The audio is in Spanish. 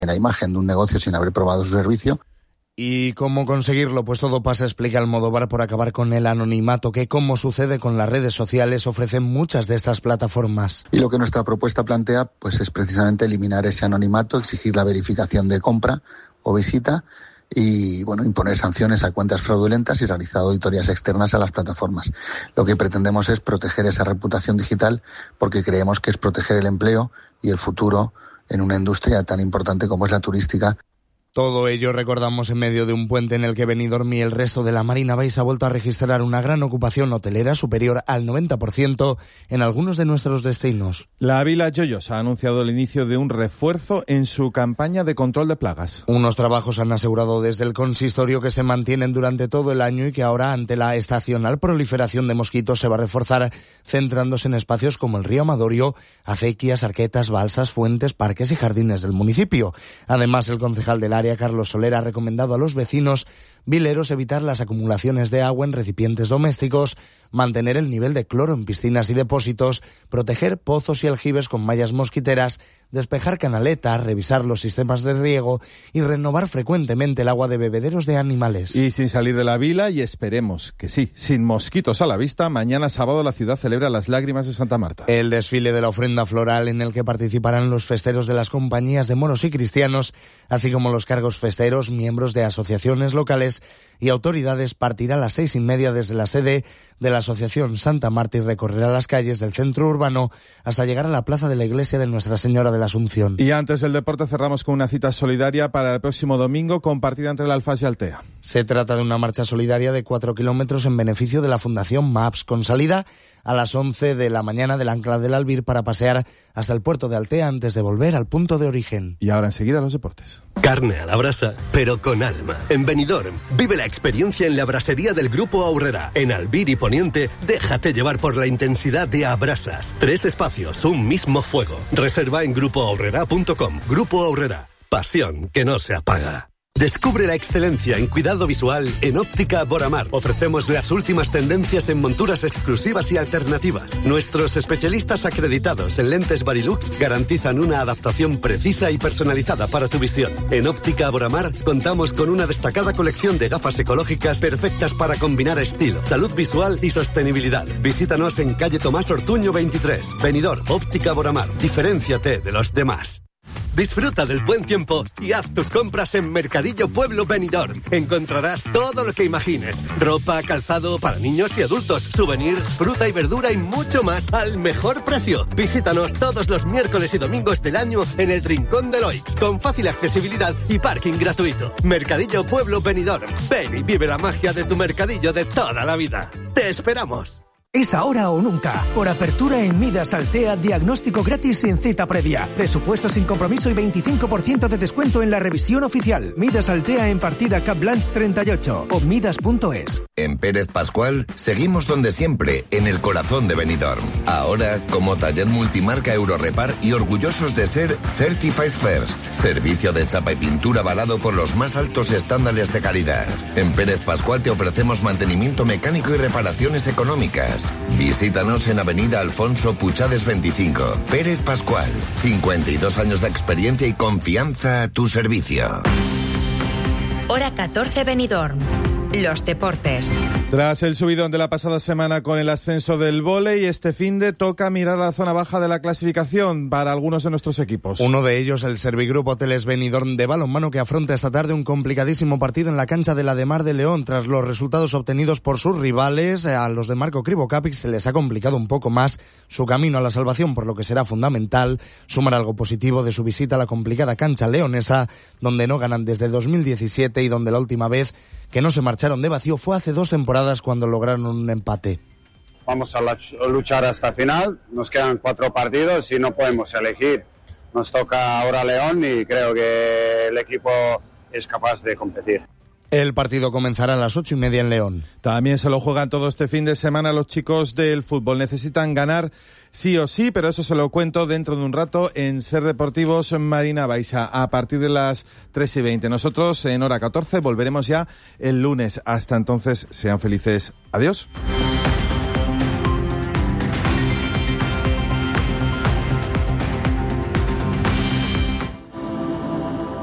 la imagen de un negocio sin haber probado su servicio. ¿Y cómo conseguirlo? Pues todo pasa, explica Almodóvar, por acabar con el anonimato que, como sucede con las redes sociales, ofrecen muchas de estas plataformas. Y lo que nuestra propuesta plantea pues es precisamente eliminar ese anonimato, exigir la verificación de compra o visita y imponer sanciones a cuentas fraudulentas y realizar auditorías externas a las plataformas. Lo que pretendemos es proteger esa reputación digital porque creemos que es proteger el empleo y el futuro en una industria tan importante como es la turística. Todo ello, recordamos, en medio de un puente en el que Benidorm y el resto de la Marina Base ha vuelto a registrar una gran ocupación hotelera superior al 90% en algunos de nuestros destinos. La Vila Joyos ha anunciado el inicio de un refuerzo en su campaña de control de plagas. Unos trabajos han asegurado desde el consistorio que se mantienen durante todo el año y que ahora, ante la estacional proliferación de mosquitos, se va a reforzar centrándose en espacios como el río Amadorio, acequias, arquetas, balsas, fuentes, parques y jardines del municipio. Además, el concejal del área, Carlos Soler, ha recomendado a los vecinos vileros evitar las acumulaciones de agua en recipientes domésticos, mantener el nivel de cloro en piscinas y depósitos, proteger pozos y aljibes con mallas mosquiteras, despejar canaletas, revisar los sistemas de riego y renovar frecuentemente el agua de bebederos de animales. Y sin salir de la vila, y esperemos que sí, sin mosquitos a la vista, mañana sábado la ciudad celebra las lágrimas de Santa Marta. El desfile de la ofrenda floral en el que participarán los festeros de las compañías de moros y cristianos, así como los cargos festeros, miembros de asociaciones locales y autoridades, partirá a las 6:30 desde la sede de la Asociación Santa Marta y recorrerá las calles del centro urbano hasta llegar a la plaza de la iglesia de Nuestra Señora de la Asunción. Y antes del deporte cerramos con una cita solidaria para el próximo domingo compartida entre el Alfaz y Altea. Se trata de una marcha solidaria de 4 kilómetros en beneficio de la Fundación MAPS, con salida a las 11 de la mañana del Ancla del Albir para pasear hasta el puerto de Altea antes de volver al punto de origen. Y ahora enseguida los deportes. Carne a la brasa, pero con alma. En Benidorm, vive la experiencia en la brasería del Grupo Aurrera. En Albir y Poniente, déjate llevar por la intensidad de Abrasas. 3 espacios, un mismo fuego. Reserva en grupoaurrera.com. Grupo Aurrera, pasión que no se apaga. Descubre la excelencia en cuidado visual en Óptica Boramar. Ofrecemos las últimas tendencias en monturas exclusivas y alternativas. Nuestros especialistas acreditados en lentes Varilux garantizan una adaptación precisa y personalizada para tu visión. En Óptica Boramar contamos con una destacada colección de gafas ecológicas perfectas para combinar estilo, salud visual y sostenibilidad. Visítanos en calle Tomás Ortuño 23. Benidorm, Óptica Boramar. Diferénciate de los demás. Disfruta del buen tiempo y haz tus compras en Mercadillo Pueblo Benidorm. Encontrarás todo lo que imagines. Ropa, calzado para niños y adultos, souvenirs, fruta y verdura y mucho más al mejor precio. Visítanos todos los miércoles y domingos del año en el Rincón de Loix, con fácil accesibilidad y parking gratuito. Mercadillo Pueblo Benidorm. Ven y vive la magia de tu mercadillo de toda la vida. ¡Te esperamos! Es ahora o nunca. Por apertura en Midas Altea, diagnóstico gratis sin cita previa. Presupuesto sin compromiso y 25% de descuento en la revisión oficial. Midas Altea en partida Cap Blanche 38 o midas.es. En Pérez Pascual seguimos donde siempre, en el corazón de Benidorm. Ahora como taller multimarca Eurorepar y orgullosos de ser Certified First. Servicio de chapa y pintura avalado por los más altos estándares de calidad. En Pérez Pascual te ofrecemos mantenimiento mecánico y reparaciones económicas. Visítanos en Avenida Alfonso Puchades 25. Pérez Pascual, 52 años de experiencia y confianza a tu servicio. Hora 14 Benidorm. Los deportes. Tras el subidón de la pasada semana con el ascenso del vóley, este finde toca mirar la zona baja de la clasificación para algunos de nuestros equipos. Uno de ellos, el Servigroup Hoteles Benidorm de balonmano, que afronta esta tarde un complicadísimo partido en la cancha de la de Mar de León. Tras los resultados obtenidos por sus rivales, a los de Marco Krivokapic se les ha complicado un poco más su camino a la salvación, por lo que será fundamental sumar algo positivo de su visita a la complicada cancha leonesa, donde no ganan desde 2017 y donde la última vez que no se marcharon de vacío fue hace 2 temporadas cuando lograron un empate. Vamos a luchar hasta el final, nos quedan 4 partidos y no podemos elegir. Nos toca ahora León y creo que el equipo es capaz de competir. El partido comenzará a las 8:30 en León. También se lo juegan todo este fin de semana los chicos del fútbol. Necesitan ganar sí o sí, pero eso se lo cuento dentro de un rato en Ser Deportivos Marina Baixa, a partir de las 3:20. Nosotros en hora 14 volveremos ya el lunes. Hasta entonces, sean felices. Adiós.